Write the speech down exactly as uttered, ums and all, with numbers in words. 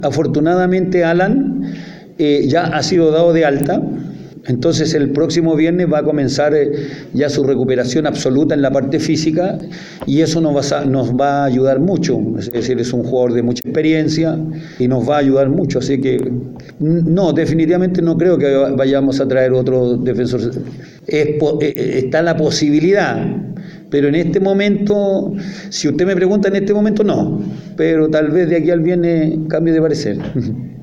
Afortunadamente Alan eh, ya ha sido dado de alta. Entonces el próximo viernes va a comenzar eh, ya su recuperación absoluta en la parte física y eso nos va, a, nos va a ayudar mucho. Es decir, es un jugador de mucha experiencia y nos va a ayudar mucho. Así que no, definitivamente no creo que vayamos a traer otro defensor. Es, está la posibilidad, pero en este momento, si usted me pregunta en este momento, no. Pero tal vez de aquí al viernes cambie de parecer.